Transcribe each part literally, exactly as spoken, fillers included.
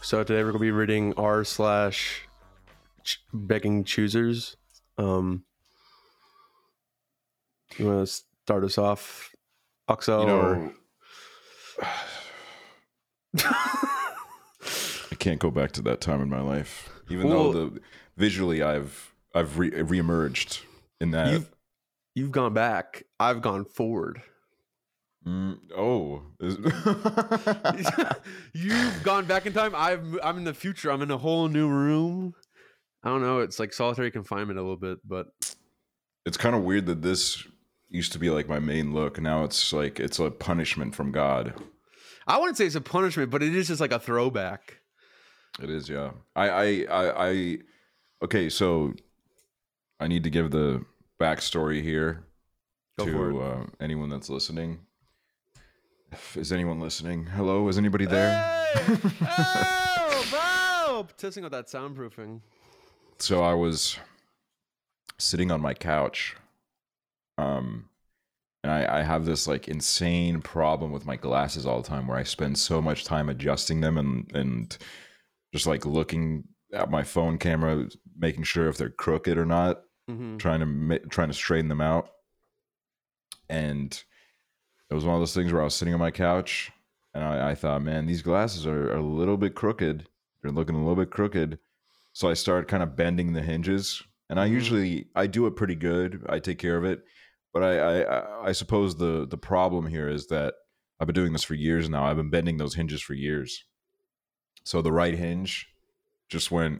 So today we're gonna be reading r slash ch- begging choosers. Um, you want to start us off, Oxel? You or know, I can't go back to that time in my life, even Well- though the visually I've I've re- reemerged in that. you've you've gone back. I've gone forward. Mm, oh, is- You've gone back in time. I've I'm in the future. I'm in a whole new room. I don't know. It's like solitary confinement a little bit, but it's kind of weird that this used to be like my main look. Now it's like it's a punishment from God. I wouldn't say it's a punishment, but it is just like a throwback. It is, yeah. I, I, I, I okay. So I need to give the backstory here Go for to it. uh, anyone that's listening. Is anyone listening? Hello, is anybody there? Hey! Oh, bro! Testing out that soundproofing. So I was sitting on my couch, um, and I, I have this like insane problem with my glasses all the time, where I spend so much time adjusting them and and just like looking at my phone camera, making sure if they're crooked or not, Mm-hmm. trying to ma- trying to straighten them out. And it was one of those things where I was sitting on my couch, and I, I thought, man, these glasses are, are a little bit crooked. They're looking a little bit crooked. So I started kind of bending the hinges, and I Mhm. usually I do it pretty good. I take care of it, but I, I I I suppose the the problem here is that I've been doing this for years now. I've been bending those hinges for years. So the right hinge just went,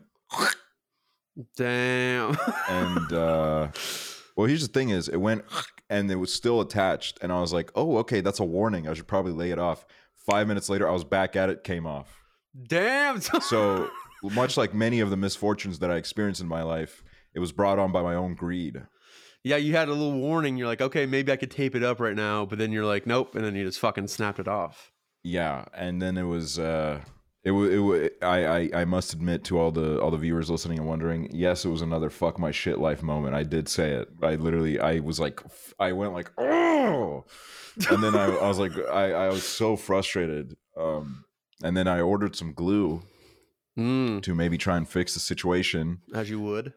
Damn. and uh, well, here's the thing: is it went, and it was still attached, and I was like, oh, okay, that's a warning. I should probably lay it off. Five minutes later, I was back at it, came off. Damn. So much like many of the misfortunes that I experienced in my life, it was brought on by my own greed. Yeah, you had a little warning. You're like, okay, maybe I could tape it up right now, but then you're like, nope, and then you just fucking snapped it off. Yeah, and then it was uh it was it, wa- I, I I must admit to all the all the viewers listening and wondering, yes, it was another fuck my shit life moment. I did say it. I literally I was like f- I went like, oh, and then I, I was like I I was so frustrated. Um and then I ordered some glue Mm, to maybe try and fix the situation. as you would.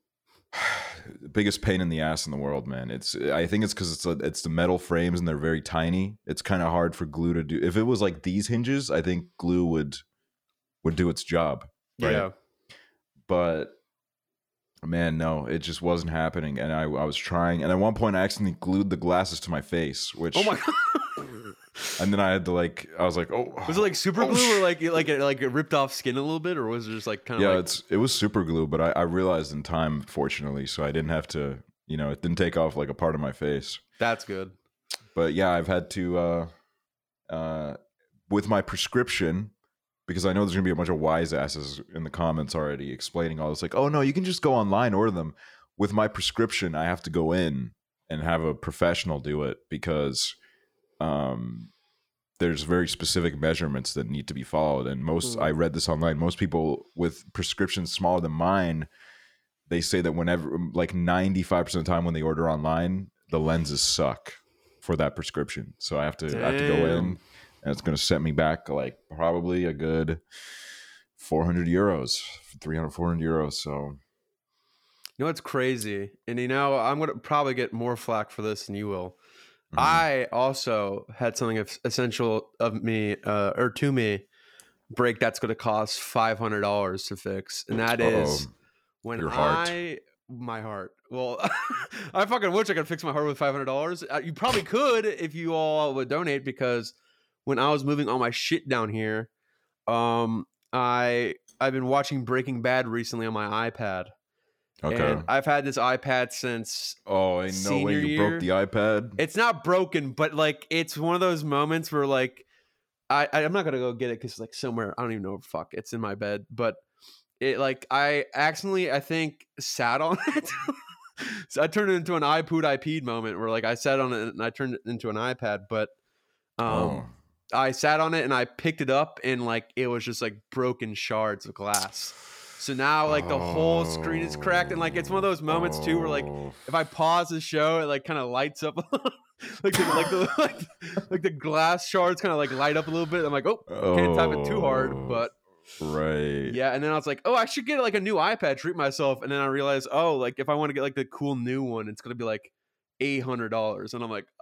Biggest pain in the ass in the world, man. It's I think it's because it's a, it's the metal frames and they're very tiny. It's kind of hard for glue to do. If it was like these hinges, I think glue would would do its job, right? Yeah. But man, no, it just wasn't happening. And I I was trying, and at one point I accidentally glued the glasses to my face, which Oh my god. and then I had to like I was like, oh, Was it like super oh, glue sh- or like it- like it, like it ripped off skin a little bit, or was it just like kind of yeah, like it's it was super glue, but I, I realized in time, fortunately, so I didn't have to, you know, it didn't take off like a part of my face. that's good. But yeah, I've had to uh uh with my prescription, because I know there's gonna be a bunch of wise asses in the comments already explaining all this, like, oh no, you can just go online, order them. With my prescription, I have to go in and have a professional do it, because um there's very specific measurements that need to be followed. And most, Hmm. I read this online, most people with prescriptions smaller than mine, they say that whenever, like ninety-five percent of the time when they order online, the lenses suck for that prescription. So I have to, I have to go in, Damn. and it's going to set me back like probably a good four hundred euros, three hundred, four hundred euros. So You know what's crazy? And you know, I'm gonna probably get more flack for this than you will. mhm. I also had something of- essential of me uh, or to me break that's going to cost five hundred dollars to fix, and that is Uh-oh. when Your heart. I my heart. Well, I fucking wish I could fix my heart with five hundred dollars. Uh, you probably could if you all would donate, because when I was moving all my shit down here, um, I I've been watching Breaking Bad recently on my iPad. Okay. And I've had this iPad since Oh, ain't no way senior you year. broke the iPad. it's not broken, but like it's one of those moments where like I I- I'm not gonna go get it because it's like somewhere I don't even know where the fuck it's in my bed, but it like I accidentally I think sat on it. So I turned it into an I pooed I peed moment where like I sat on it and I turned it into an iPad, but um Oh. I sat on it and I picked it up and like it was just like broken shards of glass. So now like the whole screen is cracked, and like it's one of those moments too where like Oh. if I pause the show, it like kind of lights up, like the, like the like, like the glass shards kind of like light up a little bit. I'm like, oh, can't tap it too hard, Oh. but Right. Yeah, and then I was like, oh, I should get like a new iPad, treat myself. And then I realized, oh, like if I want to get like the cool new one, it's gonna be like eight hundred dollars. And I'm like,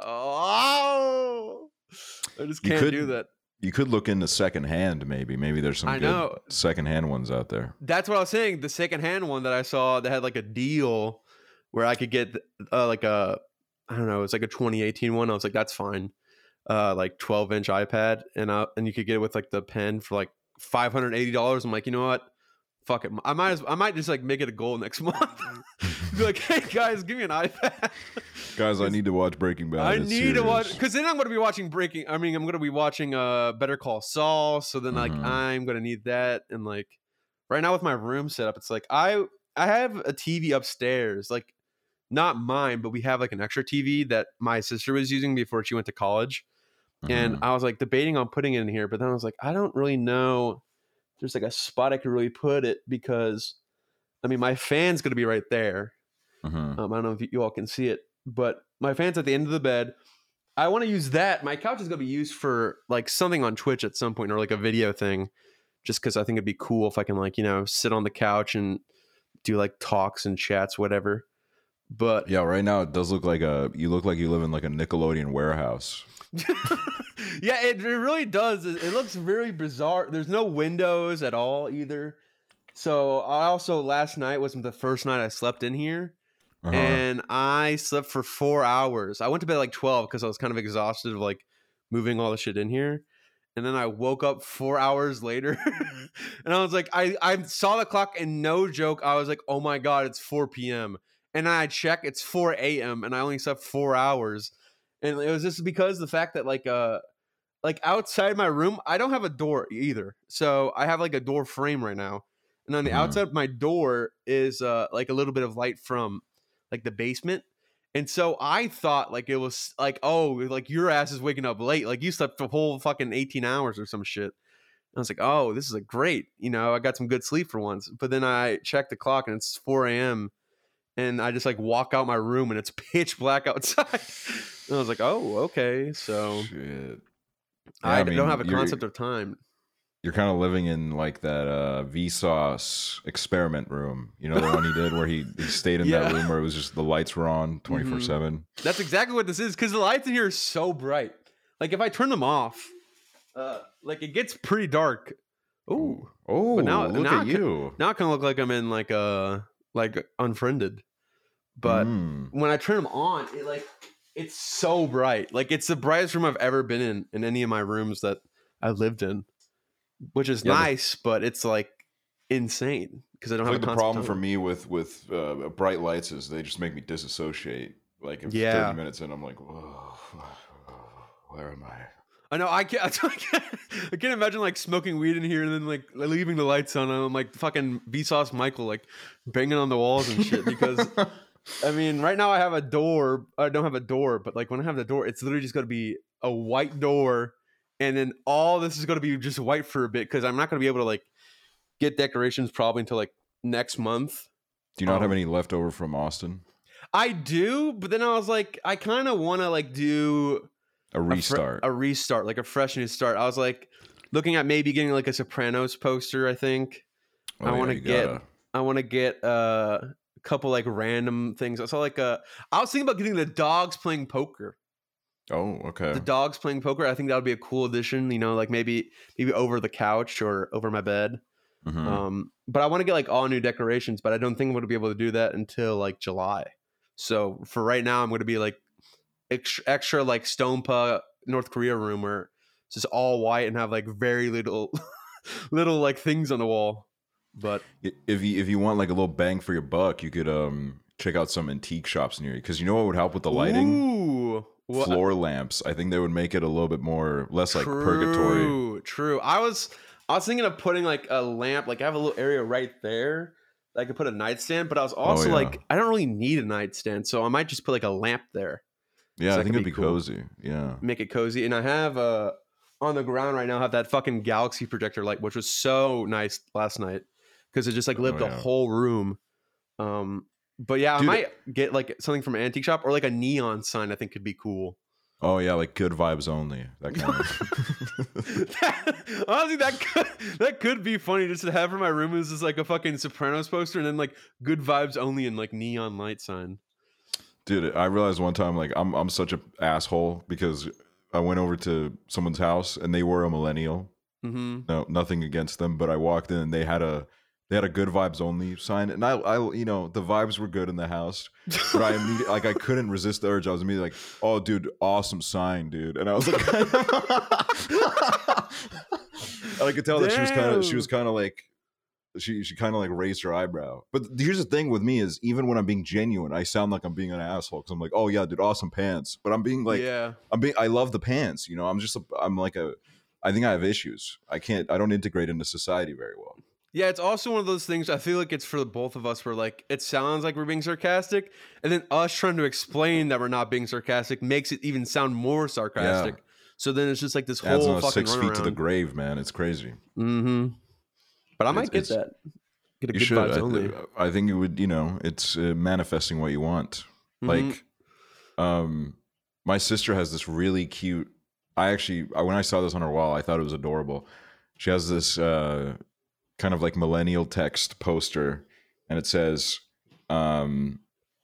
oh, I just You can't could- do that. You could look into secondhand, maybe. Maybe there's some I good know. secondhand ones out there. That's what I was saying. The secondhand one that I saw that had like a deal where I could get uh, like a, I don't know, it's like a twenty eighteen one. I was like, that's fine. Uh, like twelve inch iPad, and uh, and you could get it with like the pen for like five hundred eighty dollars. I'm like, you know what? Fuck it. I might as, I might just like make it a goal next month. Be like, hey guys, give me an iPad. Guys, I need to watch Breaking Bad. I It's need to watch serious. because then I'm going to be watching Breaking. I mean, I'm going to be watching uh Better Call Saul. So then like Mhm. I'm going to need that, and like right now with my room set up, it's like I I have a T V upstairs, like not mine, but we have like an extra T V that my sister was using before she went to college. And Mhm. I was like debating on putting it in here, but then I was like, I don't really know. There's like a spot I could really put it because, I mean, my fan's gonna be right there. Mhm. Um, I don't know if you all can see it, but my fan's at the end of the bed. I want to use that. My couch is gonna be used for like something on Twitch at some point or like a video thing, just because I think it'd be cool if I can like you know sit on the couch and do like talks and chats, whatever. But Yeah, right now it does look like a. You look like you live in like a Nickelodeon warehouse. yeah, it, it really does. It, it looks very bizarre. There's no windows at all either. So I also last night was the first night I slept in here, Uh-huh. and I slept for four hours. I went to bed at like twelve because I was kind of exhausted of like moving all the shit in here. And then I woke up four hours later, and I was like, I, I saw the clock, and no joke, I was like, oh my god, it's four p.m. And then I check, it's four a.m. and I only slept four hours. And it was just because the fact that like uh like outside my room, I don't have a door either. So I have like a door frame right now. And on the Mhm. outside of my door is uh like a little bit of light from like the basement. And so I thought like it was like, oh, like your ass is waking up late. Like you slept the whole fucking eighteen hours or some shit. And I was like, oh, this is a great, you know, I got some good sleep for once. But then I checked the clock and it's four a.m. and I just like walk out my room and it's pitch black outside. And I was like, oh, okay. So Shit. I, Yeah, I don't mean, have a you're- concept of time. You're kind of living in like that uh, Vsauce experiment room. You know the one he did where he, he stayed in that Yeah. room where it was just the lights were on twenty-four seven. That's exactly what this is because the lights in here are so bright. Like if I turn them off, uh, like it gets pretty dark. Ooh, Oh, But now- look now at I ca- you. now I kind of look like I'm in like a like unfriended. But Mm. when I turn them on, it like it's so bright. Like it's the brightest room I've ever been in in any of my rooms that I lived in, which is Yeah, the- nice, but it's like insane because I don't I have think a the concept problem of for time. me with with uh, bright lights is they just make me disassociate. Like if Yeah. thirty minutes in, I'm like, whoa, where am I? I know I can't, I can't. I can't imagine like smoking weed in here and then like leaving the lights on. And I'm like fucking Vsauce Michael like banging on the walls and shit. Because I mean, right now I have a door. I don't have a door, but like when I have the door, it's literally just going to be a white door, and then all this is going to be just white for a bit because I'm not going to be able to like get decorations probably until like next month. Do you not have Um, any leftover from Austin? I do, but then I was like, I kind of want to like do A a fre- restart. a restart, like a fresh new start. I was like looking at maybe getting like a Sopranos poster. I think Oh, I yeah, want to you get, gotta- I want to get uh, a couple like random things. I saw like a, I was thinking about getting the dogs playing poker. Oh, okay. The dogs playing poker. I think that would be a cool addition. You know, like maybe maybe over the couch or over my bed. Mhm. Um, but I want to get like all new decorations, but I don't think I'm going to be able to do that until like July. So for right now, I'm going to be like extra, extra like Stonpa North Korea room where it's just all white and have like very little, little like things on the wall. But I- If you if you want like a little bang for your buck, you could um check out some antique shops near you because you know what would help with the lighting? Ooh, what- Floor lamps. I think they would make it a little bit more less like purgatory. True, true. I was I was thinking of putting like a lamp, like I have a little area right there that I could put a nightstand, but I was also yeah. like, I don't really need a nightstand, so I might just put like a lamp there, Yeah, So I that think could it'd be be cool. cozy. Yeah. make it cozy. And I have uh on the ground right now, I have that fucking Galaxy projector light, which was so nice last night because it just like lit Oh, the yeah. whole room. Um, but yeah, Dude, I might get like something from an antique shop or like a neon sign. I think could be cool. Oh yeah, like good vibes only. That kind of. that, honestly, that could that could be funny just to have for my room is just like a fucking Sopranos poster and then like good vibes only and like neon light sign. Dude, I realized one time like I'm I'm such an asshole because I went over to someone's house and they were a millennial. Mm-hmm. No, nothing against them, but I walked in and they had a they had a good vibes only sign, and I, I, you know, the vibes were good in the house, but I immediately like I couldn't resist the urge. I was immediately like, "Oh, dude, awesome sign, dude," and I was like, I could tell that she was kind of she was kind of like she she kind of like raised her eyebrow. But here's the thing with me is even when I'm being genuine, I sound like I'm being an asshole because I'm like, "Oh yeah, dude, awesome pants," but I'm being like, yeah, I'm being I love the pants, you know. I'm just a, I'm like a I think I have issues. I can't I don't integrate into society very well. Yeah, it's also one of those things. I feel like it's for the both of us where like it sounds like we're being sarcastic, and then us trying to explain that we're not being sarcastic makes it even sound more sarcastic. Yeah. So then it's just like this Adds whole another fucking six run feet around. to the grave, man. It's crazy. Mm-hmm. But I might it's, get it's, that. Get a you good should. vibes I, only. I think it would. You know, it's uh, manifesting what you want. Mm-hmm. Like, um, my sister has this really cute. I actually, when I saw this on her wall, I thought it was adorable. She has this. Uh, kind of like millennial text poster, and it says, um,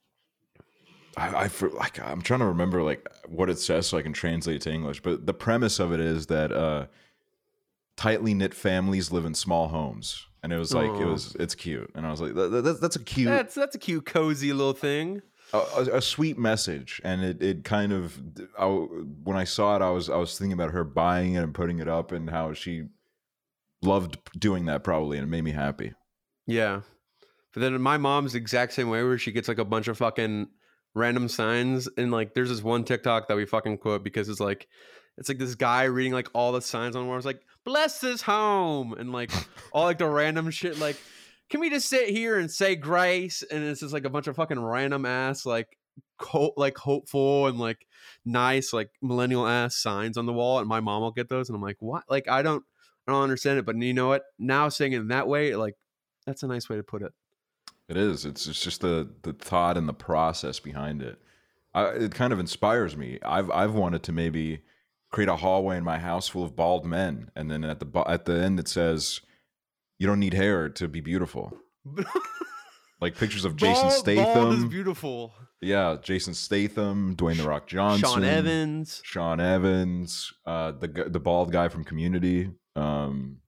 I, I for, like I'm trying to remember like what it says so I can translate it to English. But the premise of it is that uh, tightly knit families live in small homes, and it was like Aww. it was it's cute, and I was like that, that, that's a cute that's that's a cute cozy little thing. A, a, a sweet message, and it, it kind of I, when I saw it, I was I was thinking about her buying it and putting it up, and how she loved doing that probably, and it made me happy. Yeah, but then my mom's the exact same way, where she gets like a bunch of fucking random signs, and like there's this one TikTok that we fucking quote because it's like it's like this guy reading like all the signs on the wall. It's like bless this home, and like all like the random shit like can we just sit here and say grace, and it's just like a bunch of fucking random ass like co- like hopeful and like nice like millennial ass signs on the wall, and my mom will get those, and I'm like what? Like I don't I don't understand it, but you know what? Now saying it in that way, like that's a nice way to put it. It is. It's it's just the the thought and the process behind it. I, it kind of inspires me. I've I've wanted to maybe create a hallway in my house full of bald men, and then at the at the end it says, "You don't need hair to be beautiful." Like pictures of Jason bald, Statham. Bald is beautiful. Yeah, Jason Statham, Dwayne the Rock Johnson, Sean Evans, Sean Evans, uh, the the bald guy from Community. Um,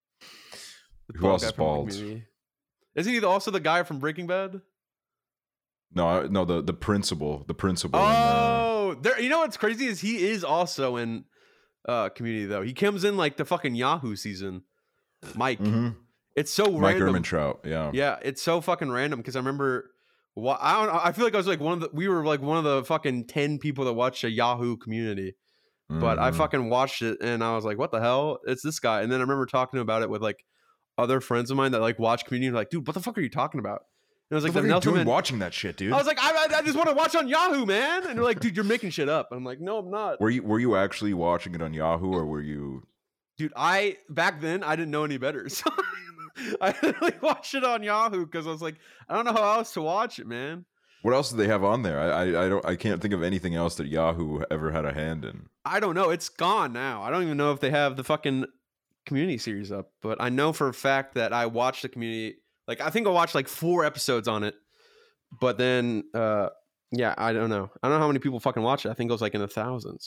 who else is bald? Isn't he also the guy from Breaking Bad? No, no, the the principal, the principal. Oh, in, uh, there. You know what's crazy is he is also in uh, Community though. He comes in like the fucking Yahoo season. Mike, mm-hmm. It's so Mike random. Mike Ehrmantraut, yeah, yeah, it's so fucking random because I remember. Well, I don't. I feel like I was like one of the. We were like one of the fucking ten people that watched a Yahoo Community. But mm-hmm. I fucking watched it and I was like, what the hell? It's this guy. And then I remember talking about it with like other friends of mine that like watch Community. Like, dude, what the fuck are you talking about? And I was like, what are you doing watching that shit, dude? I was like, I, I just want to watch on Yahoo, man. And they're like, dude, you're making shit up. And I'm like, no, I'm not. Were you were you actually watching it on Yahoo or were you? Dude, I back then I didn't know any better. So I literally watched it on Yahoo because I was like, I don't know how else to watch it, man. What else do they have on there? I, I I don't I can't think of anything else that Yahoo ever had a hand in. I don't know. It's gone now. I don't even know if they have the fucking Community series up. But I know for a fact that I watched the Community. Like I think I watched like four episodes on it. But then, uh, yeah, I don't know. I don't know how many people fucking watch it. I think it was like in the thousands.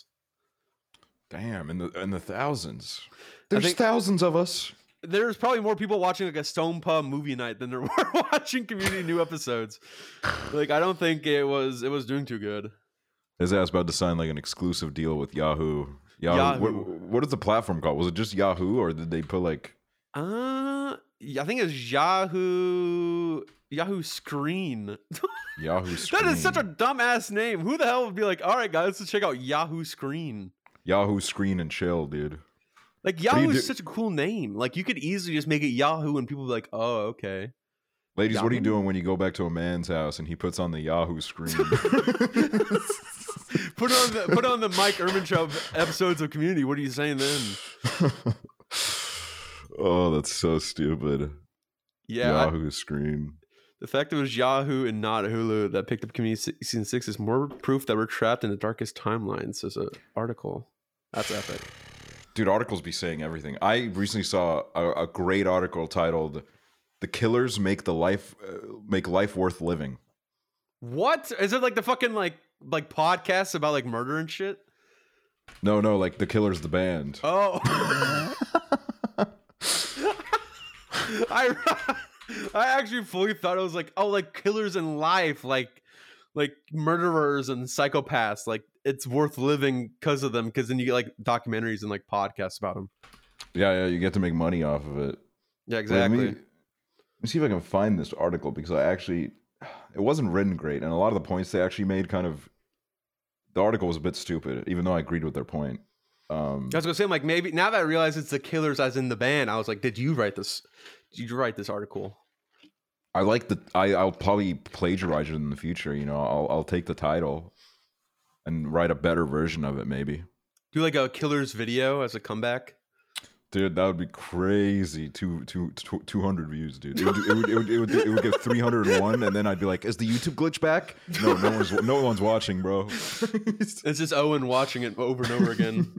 Damn, in the in the thousands. There's thousands of us. There's probably more people watching like a Stone Pub movie night than there were watching Community new episodes. Like I don't think it was it was doing too good. His ass about to sign like an exclusive deal with Yahoo. Yahoo. Yahoo. What, what is the platform called? Was it just Yahoo or did they put like? Uh, I think it was Yahoo. Yahoo Screen. Yahoo Screen. That is such a dumbass name. Who the hell would be like, all right, guys, let's check out Yahoo Screen. Yahoo Screen and chill, dude. Like Yahoo is such a cool name. Like you could easily just make it Yahoo and people be like, "Oh, okay." Ladies, Yahoo? What are you doing when you go back to a man's house and he puts on the Yahoo Screen? put on the put on the Mike Ehrmantraut episodes of Community. What are you saying then? Oh, that's so stupid. Yeah, Yahoo I, Screen. The fact it was Yahoo and not Hulu that picked up Community season six is more proof that we're trapped in the darkest timelines. Says an article. That's epic. Dude, articles be saying everything. I recently saw a, a great article titled "The Killers Make the Life uh, Make Life Worth Living." What is it like? The fucking like like podcasts about like murder and shit? No, no, like The Killers, the band. Oh, I I actually fully thought it was like oh like killers in life, like like murderers and psychopaths. Like it's worth living because of them. Because then you get like documentaries and like podcasts about them. Yeah, yeah, you get to make money off of it. Yeah, exactly. Let me, let me see if I can find this article because I actually, it wasn't written great, and a lot of the points they actually made kind of, the article was a bit stupid, even though I agreed with their point. Um, I was gonna say, I'm like, maybe now that I realize it's the Killers as in the band, I was like, did you write this? Did you write this article? I like the, I, I'll probably plagiarize it in the future. You know, I'll, I'll take the title and write a better version of it, maybe. Do like a Killers video as a comeback. Dude, that would be crazy. Two, two, two, two hundred views, dude. It would, it would, it would, it would, it would get three hundred and one, and then I'd be like, "Is the YouTube glitch back?" No, no one's, no one's watching, bro. It's just Owen watching it over and over again.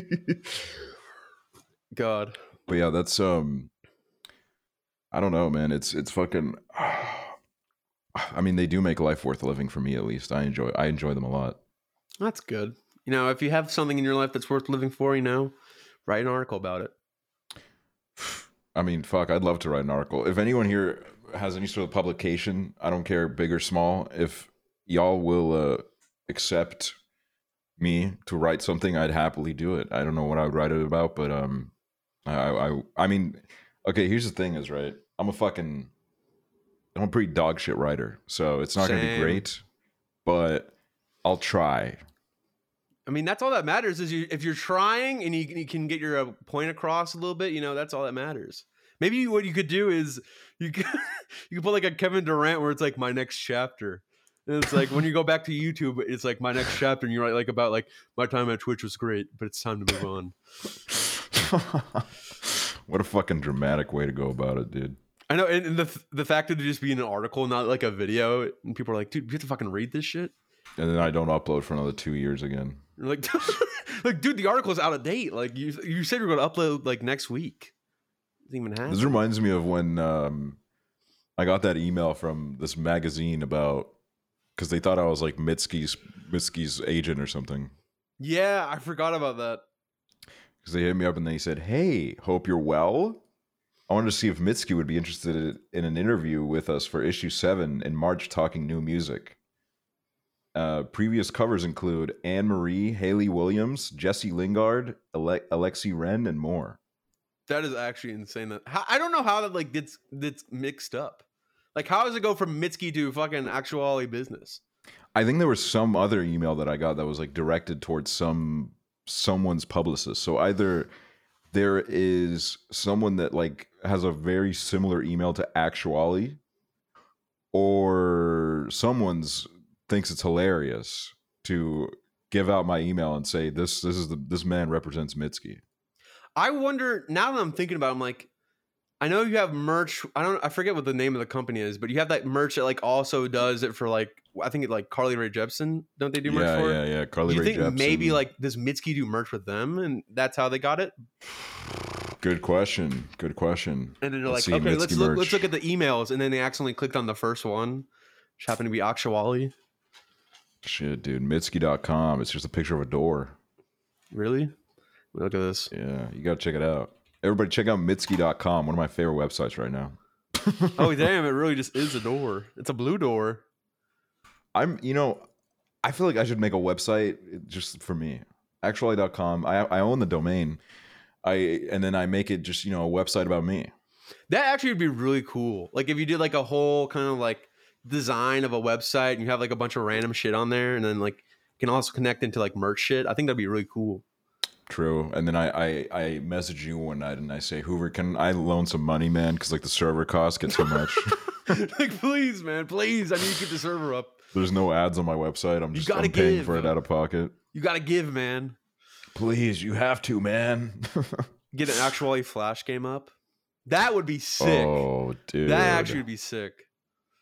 God. But yeah, that's um, I don't know, man. It's it's fucking. I mean, they do make life worth living for me, at least. I enjoy, I enjoy them a lot. That's good. You know, if you have something in your life that's worth living for, you know, write an article about it. I mean, fuck, I'd love to write an article. If anyone here has any sort of publication, I don't care, big or small, if y'all will uh, accept me to write something, I'd happily do it. I don't know what I would write it about, but um, I, I, I mean, okay, here's the thing is, right, I'm a fucking, I'm a pretty dog shit writer, so it's not going to be great, but I'll try. I mean, that's all that matters is you, if you're trying and you, you can get your uh, point across a little bit, you know, that's all that matters. Maybe you, what you could do is you could, you could put like a Kevin Durant where it's like my next chapter. And it's like when you go back to YouTube, it's like my next chapter and you write like about like my time at Twitch was great, but it's time to move on. What a fucking dramatic way to go about it, dude. I know. And, and the the fact that it just be in an article, not like a video, and people are like, dude, you have to fucking read this shit. And then I don't upload for another two years again. You're like, like, dude, the article is out of date. Like you, you said you're going to upload like next week. Doesn't even happen. This reminds me of when um, I got that email from this magazine about because they thought I was like Mitski's Mitski's agent or something. Yeah, I forgot about that. Because they hit me up and they said, "Hey, hope you're well. I wanted to see if Mitski would be interested in an interview with us for issue seven in March, talking new music." Uh, previous covers include Anne Marie, Haley Williams, Jesse Lingard, Ale- Alexi Ren, and more. That is actually insane. That how, I don't know how that like gets gets mixed up. Like, how does it go from Mitski to fucking Actuality Business? I think there was some other email that I got that was like directed towards some someone's publicist. So either there is someone that like has a very similar email to Actuality, or someone's thinks it's hilarious to give out my email and say this this is the this man represents Mitski. I wonder now that I'm thinking about it, I'm like, I know you have merch. I don't I forget what the name of the company is, but you have that merch that like also does it for like I think it like Carly Rae Jepsen. Don't they do merch yeah, for yeah, it? Yeah, yeah. Carly do you Rae think Jepsen. Maybe like does Mitski do merch with them and that's how they got it? Good question. Good question. And then they're let's like, okay, Mitski let's look merch. let's look at the emails, and then they accidentally clicked on the first one, which happened to be Actuality. Shit, dude. Mitski dot com. It's just a picture of a door. Really? Look at this. Yeah, you gotta check it out. Everybody check out Mitski dot com, one of my favorite websites right now. Oh, damn, it really just is a door. It's a blue door. I'm, you know, I feel like I should make a website just for me. Actuality dot com. I I own the domain. I and then I make it just, you know, a website about me. That actually would be really cool. Like if you did like a whole kind of like design of a website and you have like a bunch of random shit on there and then like you can also connect into like merch shit. I think that'd be really cool. True. And then I I, I message you one night and I say, Hoover, can I loan some money, man? Because like the server costs get too much. Like, please, man, please. I need to get the server up. There's no ads on my website. I'm just I'm give. paying for it out of pocket. You gotta give, man. Please, you have to, man. Get an Actuality Flash game up. That would be sick. Oh, dude. That actually would be sick.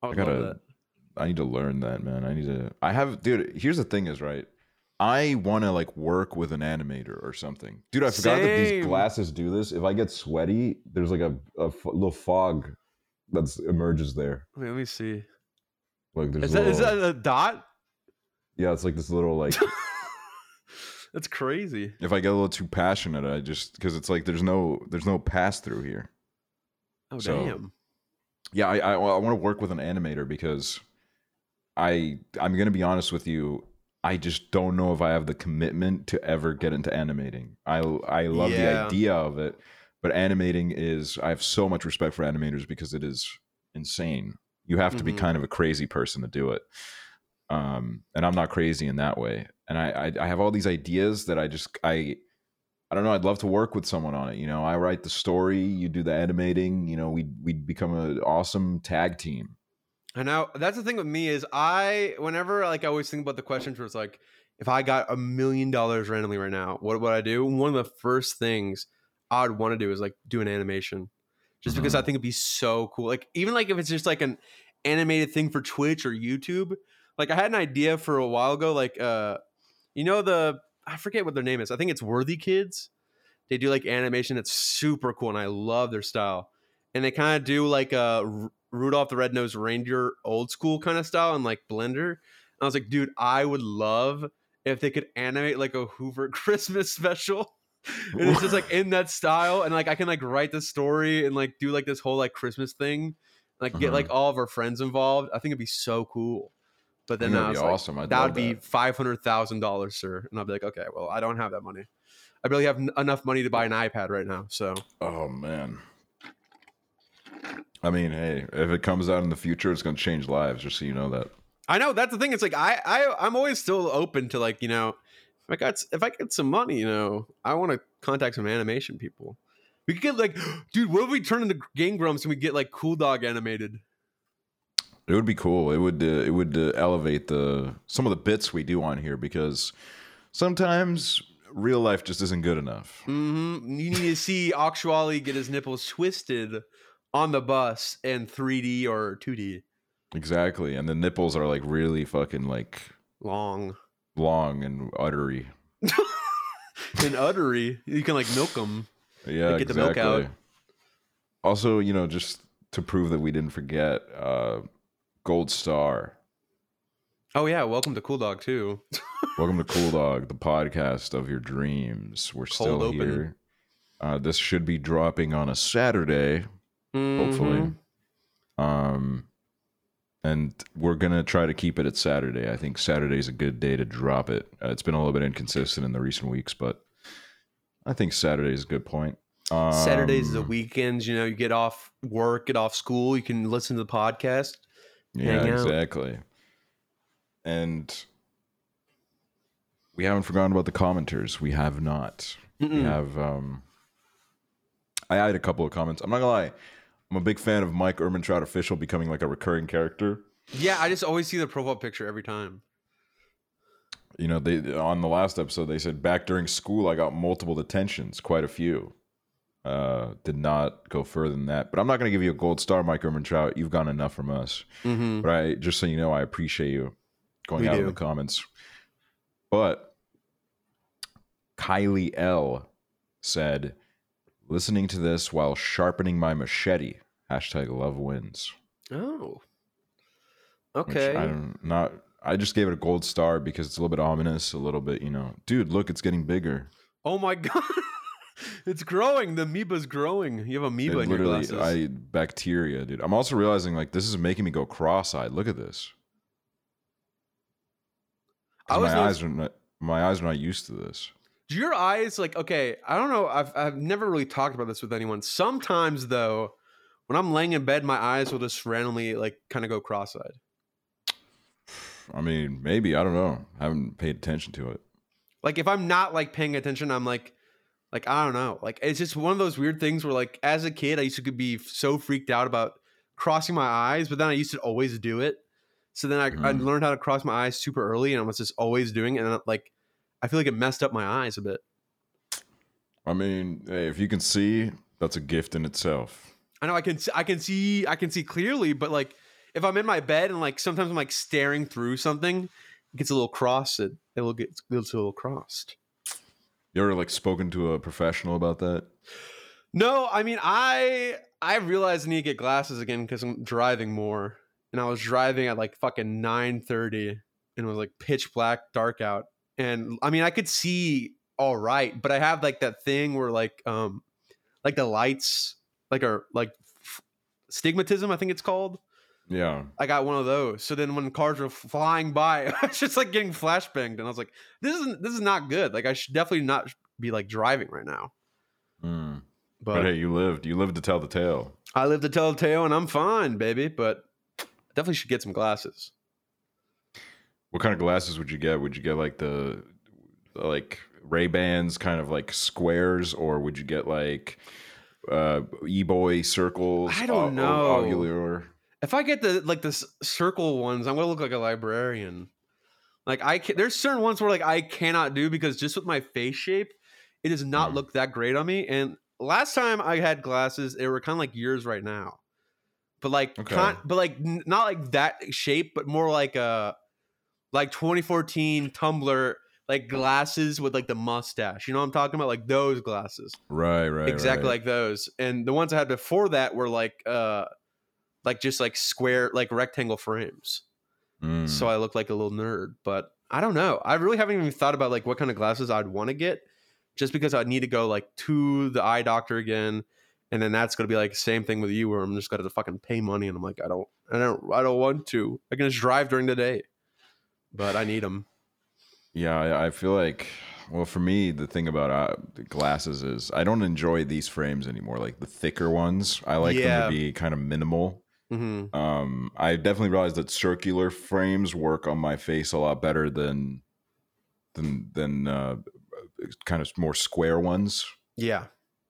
I I would gotta. love that. I need to learn that, man. I need to. I have, dude. Here's the thing, is right. I want to like work with an animator or something, dude. I forgot that these Same. glasses do this. If I get sweaty, there's like a, a f- little fog that emerges there. Wait, let me see. Like there's Is a that is little, that a dot? yeah, it's like this little like. That's crazy. If I get a little too passionate, I just because it's like there's no there's no pass through here. Oh So, damn. Yeah, I I, I want to work with an animator because I I'm gonna be honest with you. I just don't know if I have the commitment to ever get into animating. I I love the Yeah. idea of it, but animating is I have so much respect for animators because it is insane. You have to be Mhm. kind of a crazy person to do it. Um, and I'm not crazy in that way. And I, I I have all these ideas that I just I I don't know. I'd love to work with someone on it. You know, I write the story, you do the animating. You know, we we'd become an awesome tag team. I know that's the thing with me is I whenever like I always think about the questions where it's like if I got a million dollars randomly right now, what would I do? One of the first things I'd want to do is like do an animation, just because I Mhm. think it'd be so cool. Like even like if it's just like an animated thing for Twitch or YouTube. Like I had an idea for a while ago, like uh, you know the I forget what their name is. I think it's Worthy Kids. They do like animation that's super cool, and I love their style. And they kind of do like a R- Rudolph the Red-Nosed Reindeer old school kind of style and like Blender. And I was like, dude, I would love if they could animate like a Hoover Christmas special. And it's just like in that style, and like I can like write the story and like do like this whole like Christmas thing, like get Uh-huh. like all of our friends involved. I think it'd be so cool. But I then think I that'd was be like, awesome. I'd that love would be that. five hundred thousand dollars, sir. And I'll be like, okay, well, I don't have that money. I barely have n- enough money to buy an iPad right now. So Oh man. I mean, hey, if it comes out in the future, it's gonna change lives. Just so you know that. I know that's the thing. It's like I, I I'm always still open to like you know, if I got s- if I get some money, you know, I want to contact some animation people. We could get like, dude, what if we turn into Game Grumps and we get like Cool Dog animated? It would be cool. It would uh, it would uh, elevate the some of the bits we do on here because sometimes real life just isn't good enough. Mm-hmm. You need to see Actually get his nipples twisted on the bus in three D or two D. Exactly, and the nipples are like really fucking like Long long and uttery. and uttery. You can like milk them. Yeah, Like, get the milk exactly. out. Also, you know, just to prove that we didn't forget, uh, Gold Star. Oh yeah, welcome to Cool Dog too. Welcome to Cool Dog, the podcast of your dreams. We're Cold still open. here. Uh, this should be dropping on a Saturday, hopefully. Mhm. Um, and we're gonna try to keep it at Saturday. I think Saturday's a good day to drop it. Uh, it's been a little bit inconsistent in the recent weeks, but I think Saturday's a good point. Um, Saturdays, the weekends, you know, you get off work, get off school, you can listen to the podcast. Yeah, hang out. exactly. And we haven't forgotten about the commenters. We have not. We Mm-mm. have. Um, I had a couple of comments. I'm not gonna lie. I'm a big fan of Mike Ehrmantraut official becoming like a recurring character. Yeah, I just always see the profile picture every time. You know, they on the last episode they said back during school I got multiple detentions, quite a few. Uh, did not go further than that, but I'm not going to give you a gold star, Mike Ehrmantraut. You've gotten enough from us. Mm-hmm. But I just so you know, I appreciate you going We out in do. the comments. But Kylie L said, listening to this while sharpening my machete. Hashtag love wins. Oh. Which Okay. I'm not. I just gave it a gold star because it's a little bit ominous, a little bit, you know, dude, look, it's getting bigger. Oh my god. It's growing. The amoeba's growing. You have amoeba It in your literally, glasses. I bacteria, dude. I'm also realizing like this is making me go cross-eyed. Look at this. 'Cause I was my not- eyes are not. My eyes are not used to this. Do your eyes like okay? I don't know. I've I've never really talked about this with anyone. Sometimes though, when I'm laying in bed, my eyes will just randomly like kind of go cross-eyed. I mean, maybe I don't know. I haven't paid attention to it. Like if I'm not like paying attention, I'm like, like I don't know. Like it's just one of those weird things where like as a kid, I used to be so freaked out about crossing my eyes, but then I used to always do it. So then I, I Mhm. learned how to cross my eyes super early, and I was just always doing it. And like I feel like it messed up my eyes a bit. I mean, hey, if you can see, that's a gift in itself. I know I can I can see I can see clearly, but like if I'm in my bed and like sometimes I'm like staring through something, it gets a little crossed. It will get it gets a little crossed. You ever like spoken to a professional about that? No, I mean I I realized I need to get glasses again because I'm driving more, and I was driving at like fucking nine thirty, and it was like pitch black, dark out, and I mean I could see all right, but I have like that thing where like um like the lights like are like f- stigmatism, I think it's called. Yeah. I got one of those. So then when cars were flying by, I was just like getting flashbanged, and I was like, "This isn't. This is not good. Like I should definitely not be like driving right now." Mm. But, But hey, you lived. You lived to tell the tale. I live to tell the tale, and I'm fine, baby. But I definitely should get some glasses. What kind of glasses would you get? Would you get like the like Ray-Bans, kind of like squares, or would you get like uh E-boy circles? I don't o- know. Ovular. If I get the like the s- circle ones, I'm gonna look like a librarian. Like I can, there's certain ones where like I cannot do because just with my face shape, it does not Mm. look that great on me. And last time I had glasses, they were kind of like yours right now, but like Okay. kind, but like n- not like that shape, but more like a like twenty fourteen Tumblr like glasses with like the mustache. You know what I'm talking about? Like those glasses, Right, right, exactly right. like those. And the ones I had before that were like uh like just like square like rectangle frames. Mm. So I look like a little nerd, but I don't know. I really haven't even thought about like what kind of glasses I'd want to get, just because I'd need to go like to the eye doctor again, and then that's gonna be like the same thing with you, where I'm just gonna fucking pay money, and I'm like, I don't, I don't, I don't want to. I can just drive during the day, but I need them. Yeah, I, I feel like, well, for me, the thing about uh, the glasses is I don't enjoy these frames anymore. Like the thicker ones, I like Yeah. them to be kind of minimal. Mm-hmm. Um, I definitely realized that circular frames work on my face a lot better than than than uh, kind of more square ones. Yeah,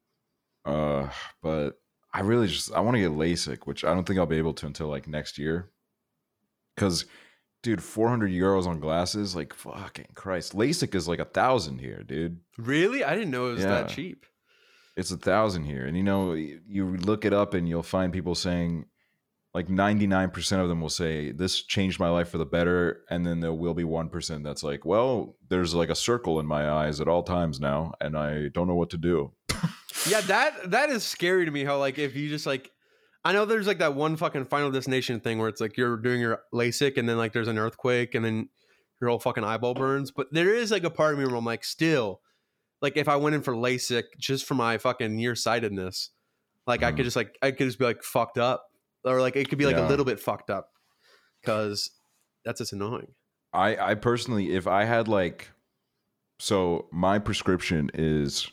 Uh, but I really just I want to get LASIK, which I don't think I'll be able to until like next year. Because, dude, four hundred euros on glasses, like fucking Christ. LASIK is like a thousand here, dude. really? I didn't know it was Yeah. that cheap. It's a thousand here, and you know, y- you look it up, and you'll find people saying, like ninety-nine percent of them will say this changed my life for the better, and then there will be one percent that's like, well, there's like a circle in my eyes at all times now, and I don't know what to do. Yeah, that that is scary to me. How like if you just like, I know there's like that one fucking Final Destination thing where it's like you're doing your LASIK and then like there's an earthquake and then your whole fucking eyeball burns. But there is like a part of me where I'm like, still, like if I went in for LASIK just for my fucking nearsightedness, like I Mhm. could just like I could just be like fucked up, or like it could be like Yeah. a little bit fucked up, because that's just annoying. I, I personally, if I had like, so my prescription is,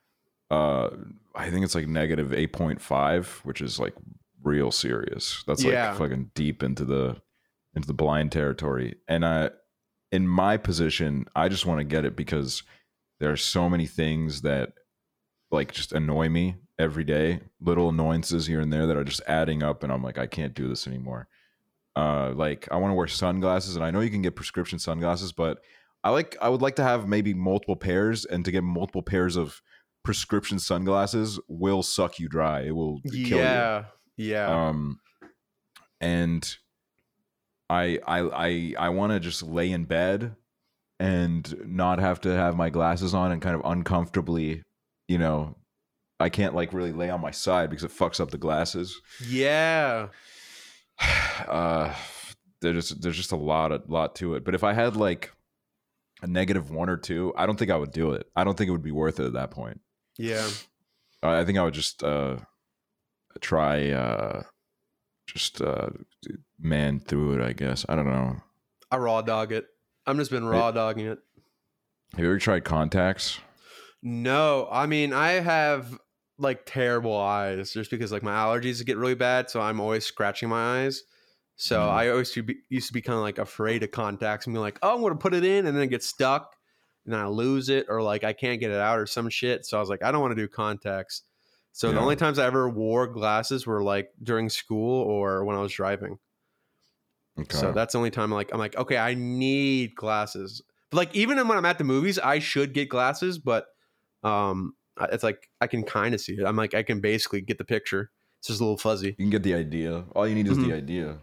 uh, I think it's like negative eight point five, which is like real serious. That's Yeah. like fucking deep into the into the blind territory. And I, in my position, I just want to get it because there are so many things that like just annoy me every day, little annoyances here and there that are just adding up, and I'm like, I can't do this anymore. Uh, like I want to wear sunglasses, and I know you can get prescription sunglasses, but I like I would like to have maybe multiple pairs, and to get multiple pairs of prescription sunglasses will suck you dry. It will kill Yeah, you. yeah, Um, and I I I I want to just lay in bed and not have to have my glasses on and kind of uncomfortably, you know, I can't like really lay on my side because it fucks up the glasses. yeah. Uh, there's just there's just a lot of lot to it. But if I had like a negative one or two, I don't think I would do it. I don't think it would be worth it at that point. Yeah. I think I would just uh, try uh, just uh, man through it. I guess I don't know. I raw dog it. I'm just been raw dogging it. Have you ever tried contacts? No, I mean I have like terrible eyes just because like my allergies get really bad, so I'm always scratching my eyes. So Mhm. I always used to be, used to be kind of like afraid of contacts and be like, oh, I'm gonna put it in and then it gets stuck and then I lose it, or like I can't get it out or some shit. So I was like, I don't want to do contacts. So the Yeah. only times I ever wore glasses were like during school or when I was driving. Okay. So that's the only time like I'm like, okay, I need glasses. But like even when I'm at the movies, I should get glasses, but um it's like I can kind of see it. I'm like I can basically get the picture. It's just a little fuzzy. You can get the idea. All you need is Mhm. the idea.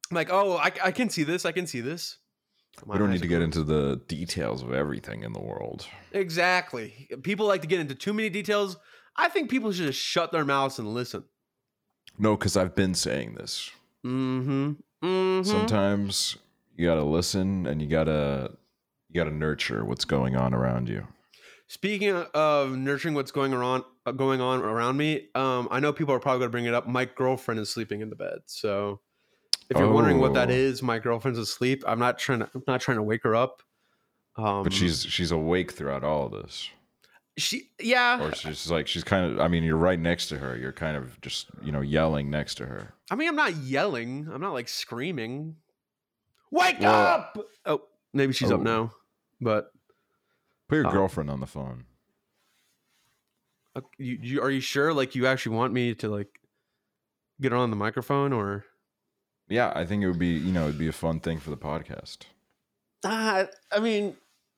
I'm like, oh, I, I can see this. I can see this. My we don't need to get into the details of everything in the world. Exactly. People like to get into too many details. I think people should just shut their mouths and listen. No, because I've been saying this. Mm-hmm. Mm-hmm. Sometimes you gotta listen and you gotta you gotta nurture what's going on around you. Speaking of nurturing what's going on uh, going on around me, um, I know people are probably gonna bring it up. My girlfriend is sleeping in the bed, so if you're oh. wondering what that is, my girlfriend's asleep. I'm not trying to. I'm not trying to wake her up. Um, but she's she's awake throughout all of this. She yeah. Or she's like she's kind of. I mean, you're right next to her. You're kind of just you know yelling next to her. I mean, I'm not yelling. I'm not like screaming. Wake well, up! Oh, maybe she's oh. up now. But put your um, girlfriend on the phone. Uh, you, you are you sure? Like you actually want me to like get her on the microphone or? Yeah, I think it would be, you know, it'd be a fun thing for the podcast. Ah, uh, I mean,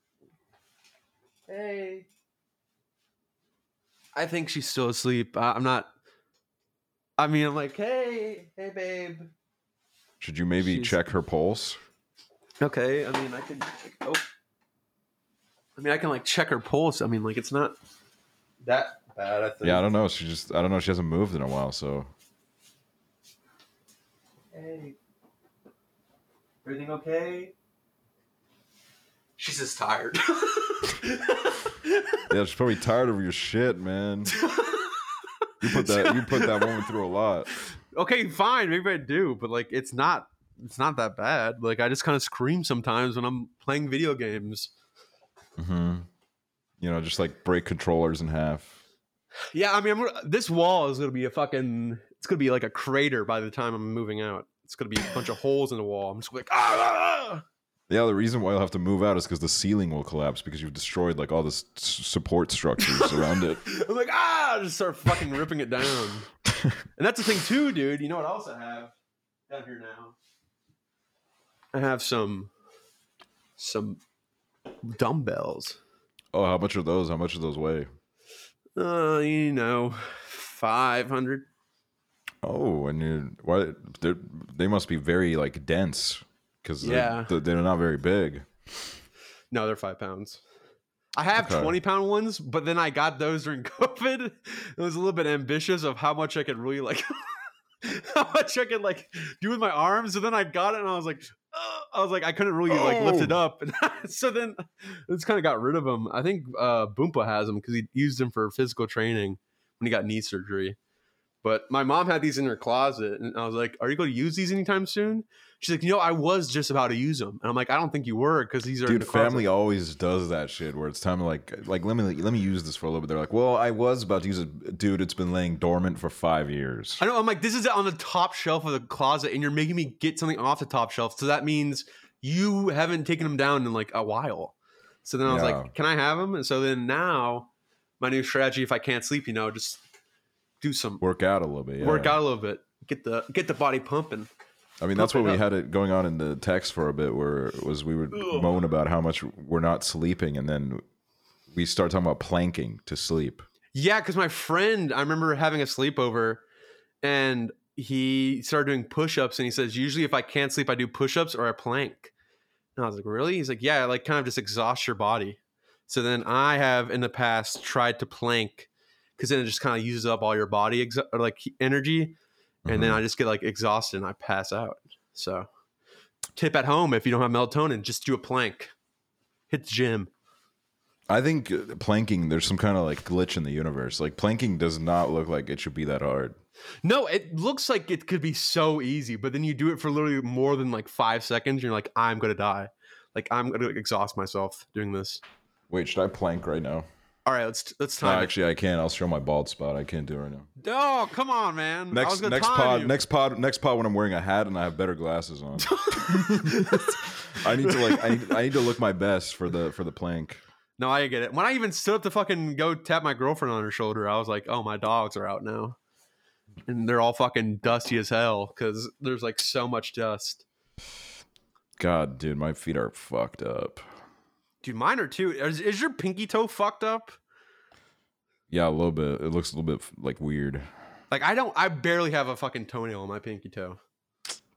hey, I think she's still asleep. Uh, I'm not. I mean, I'm like, hey, hey, babe. Should you maybe she's... check her pulse? Okay, I mean, I can. Oh, I mean, I can like check her pulse. I mean, like, it's not that bad. I think. Yeah, I don't know. She just, I don't know. She hasn't moved in a while, so. Hey, everything okay? She's just tired. Yeah, she's probably tired of your shit, man. You put that, you put that woman through a lot. Okay, fine, maybe I do, but like, it's not, it's not that bad. Like, I just kind of scream sometimes when I'm playing video games. Mm-hmm. You know, just like break controllers in half. Yeah, I mean, I'm gonna, this wall is gonna be a fucking. It's gonna be like a crater by the time I'm moving out. It's gonna be a bunch of holes in the wall. I'm just like, ah! Yeah, the reason why you'll have to move out is because the ceiling will collapse because you've destroyed like all the s- support structures around it. I'm like, ah! Just start fucking ripping it down. And that's the thing too, dude. You know what else I have down here now? I have some some dumbbells. Oh, how much are those? How much do those weigh? Uh, you know, five hundred. Oh, and you why they they must be very like dense because yeah. they're, they're not very big. No, they're five pounds. I have okay. twenty pound ones, but then I got those during COVID. It was a little bit ambitious of how much I could really like, how much I could like do with my arms. So then I got it and I was like, uh, I was like, I couldn't really oh. like lift it up. And so then it's kind of got rid of them. I think uh, Boompa has them because he used them for physical training when he got knee surgery. But my mom had these in her closet, and I was like, "Are you going to use these anytime soon?" She's like, "You know, I was just about to use them," and I'm like, "I don't think you were because these are." Dude, in the family closet. always does that shit where it's time to like, like let me let me use this for a little bit. They're like, "Well, I was about to use it, dude. It's been laying dormant for five years." I know. I'm like, this is on the top shelf of the closet, and you're making me get something off the top shelf. So that means you haven't taken them down in like a while. So then I was yeah. like, "Can I have them?" And so then now, my new strategy, if I can't sleep, you know, just do some work out a little bit, yeah. work out a little bit, get the get the body pumping. I mean, that's what we up. had it going on in the text for a bit, where it was we would Ugh. moan about how much we're not sleeping, and then we start talking about planking to sleep. Yeah, because my friend, I remember having a sleepover, and he started doing push-ups, and he says, usually if I can't sleep, I do push-ups or I plank. And I was like, really? He's like, yeah, like kind of just exhaust your body. So then I have in the past tried to plank, because then it just kind of uses up all your body ex- or like energy, and mm-hmm. then I just get like exhausted and I pass out. So, tip at home: if you don't have melatonin, just do a plank. Hit the gym. I think planking, there's some kind of like glitch in the universe. Like planking does not look like it should be that hard. No, it looks like it could be so easy, but then you do it for literally more than like five seconds. And you're like, I'm gonna die. Like I'm gonna exhaust myself doing this. Wait, should I plank right now? All right, let's let's time. No, actually, I can't. I'll show my bald spot. I can't do it right now. Oh, come on, man. Next next pod, you. next pod, next pod when I'm wearing a hat and I have better glasses on. I need to like I need, I need to look my best for the for the plank. No, I get it. When I even stood up to fucking go tap my girlfriend on her shoulder, I was like, "Oh, my dogs are out now." And they're all fucking dusty as hell cuz there's like so much dust. God, dude, my feet are fucked up. Dude, mine are too. Is, is your pinky toe fucked up? Yeah, a little bit. It looks a little bit like weird. Like I don't. I barely have a fucking toenail on my pinky toe.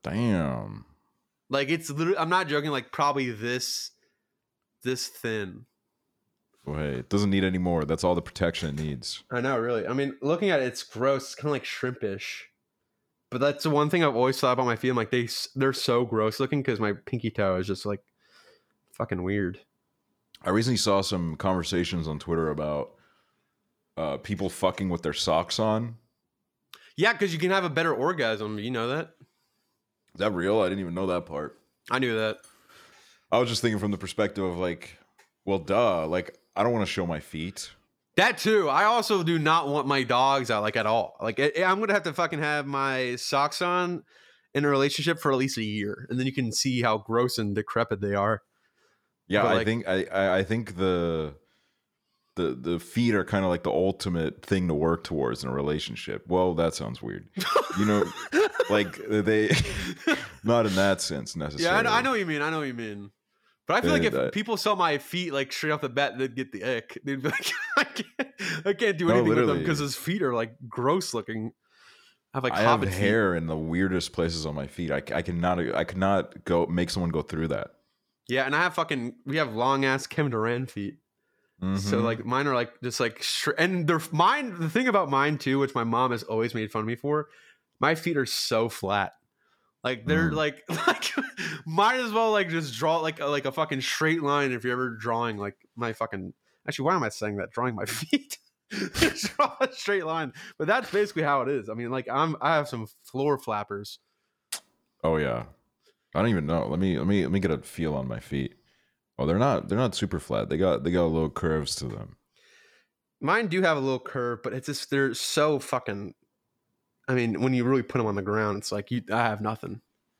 Damn. Like it's literally, I'm not joking. Like probably this, this thin. Wait, it doesn't need any more. That's all the protection it needs. I know, really. I mean, looking at it, it's gross. It's kind of like shrimpish. But that's the one thing I've always thought about my feet. I'm like, they, they're so gross looking because my pinky toe is just like fucking weird. I recently saw some conversations on Twitter about uh, people fucking with their socks on. Yeah, because you can have a better orgasm. You know that? Is that real? I didn't even know that part. I knew that. I was just thinking from the perspective of like, well, duh. Like, I don't want to show my feet. That too. I also do not want my dogs out like at all. Like it, I'm gonna have to fucking have my socks on in a relationship for at least a year, and then you can see how gross and decrepit they are. Yeah, But, I like, think I, I I think the the the feet are kind of like the ultimate thing to work towards in a relationship. Well, that sounds weird. You know, like they not in that sense necessarily. Yeah, I know, I know what you mean. I know what you mean. But I feel like if Uh, people saw my feet like straight off the bat, they'd get the ick. They'd be like, I can't, I can't do No, anything with them literally. because his feet are like gross looking. I have like I have hobbit feet. hair in the weirdest places on my feet. I, I cannot I cannot go make someone go through that. Yeah, and I have fucking we have long ass Kevin Durant feet. So Mhm. like mine are like just like str- and they're mine. The thing about mine too, which my mom has always made fun of me for, my feet are so flat. Like they're Mm. like like might as well like just draw like a, like a fucking straight line if you're ever drawing like my fucking actually why am I saying that drawing my feet draw a straight line, but that's basically how it is. I mean like I'm I have some floor flappers. Oh yeah. I don't even know. Let me let me let me get a feel on my feet. Oh, they're not they're not super flat. They got they got little curves to them. Mine do have a little curve, but it's just they're so fucking. I mean, when you really put them on the ground, it's like you. I have nothing.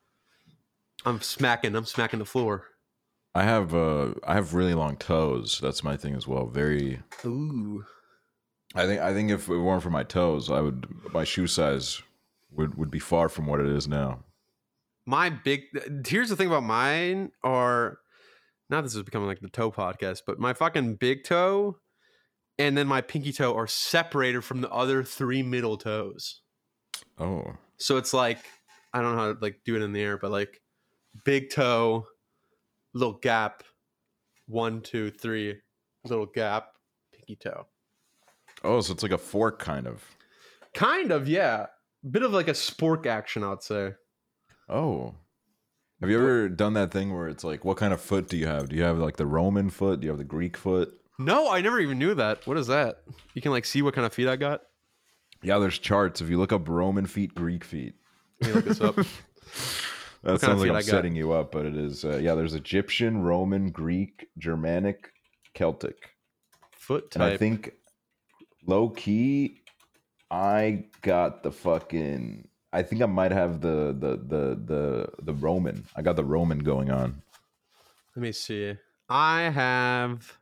I'm smacking. I'm smacking the floor. I have uh I have really long toes. That's my thing as well. Very Ooh. I think I think if it weren't for my toes, I would my shoe size would would be far from what it is now. My big. Here's the thing about mine are. Now this is becoming like the toe podcast, but my fucking big toe, and then my pinky toe are separated from the other three middle toes. Oh. So it's like I don't know how to like do it in the air, but like big toe, little gap, one, two, three, little gap, pinky toe. Oh, so it's like a fork kind of. Kind of, yeah. Bit of like a spork action, I'd say. Oh. Have you ever done that thing where it's like, what kind of foot do you have? Do you have like the Roman foot? Do you have the Greek foot? No, I never even knew that. What is that? You can like see what kind of feet I got. Yeah, there's charts. If you look up Roman feet, Greek feet. Let me look this up. That kind sounds of like feet I'm I got? setting you up, but it is. Uh, yeah, there's Egyptian, Roman, Greek, Germanic, Celtic. Foot And I type. think low key, I got the fucking. I think I might have the the the the the Roman. I got the Roman going on. Let me see. I have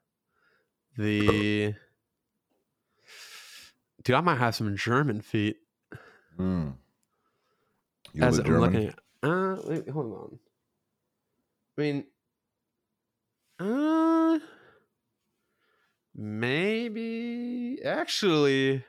the. Dude, I might have some German feet. Mm. You As the I'm German? looking at. Uh, wait, hold on. I mean, uh, maybe actually.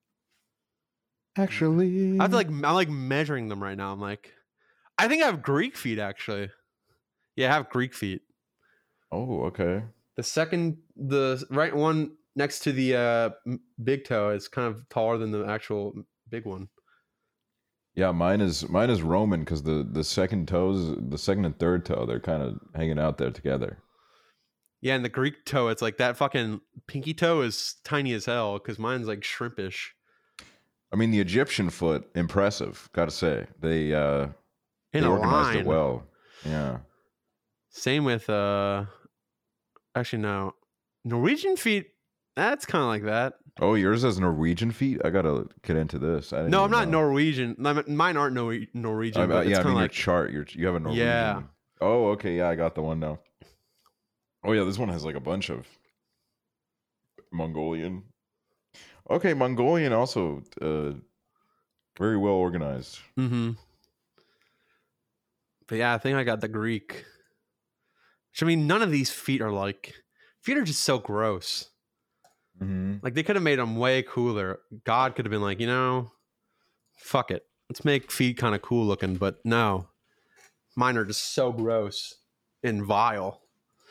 Actually, I have to like I'm like measuring them right now. I'm like, I think I have Greek feet actually. Yeah, I have Greek feet. Oh, okay. The second, the right one next to the uh, m- big toe is kind of taller than the actual big one. Yeah, mine is mine is Roman because the the second toes, the second and third toe, they're kind of hanging out there together. Yeah, and the Greek toe, it's like that fucking pinky toe is tiny as hell because mine's like shrimpish. I mean, the Egyptian foot, impressive. Got to say, they uh, In they a organized line. it well. Yeah. Same with uh, actually no, Norwegian feet. That's kind of like that. Oh, yours has Norwegian feet. I gotta get into this. I didn't No, I'm even not know. Norwegian. I mean, mine aren't Nor- Norwegian. I, but I, it's yeah, I kind mean of your like chart. You're, you have a Norwegian. Yeah. Oh, okay. Yeah, I got the one now. Oh yeah, this one has like a bunch of Mongolian. Okay, Mongolian also uh, very well organized. Mm-hmm. But yeah, I think I got the Greek. Which I mean, none of these feet are like feet are just so gross. Mm-hmm. Like they could have made them way cooler. God could have been like, you know, fuck it, let's make feet kind of cool looking. But no, Mine are just so gross and vile.